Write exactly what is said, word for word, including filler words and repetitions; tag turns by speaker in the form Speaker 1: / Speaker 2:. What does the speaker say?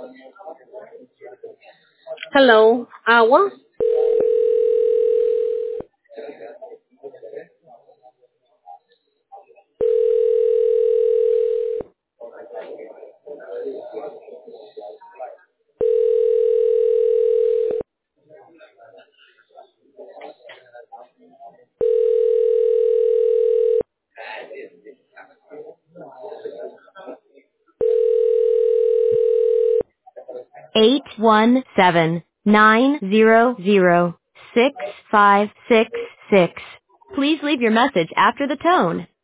Speaker 1: Hello, agua.
Speaker 2: eight one seven nine zero zero six five six six. Please leave your message after the tone.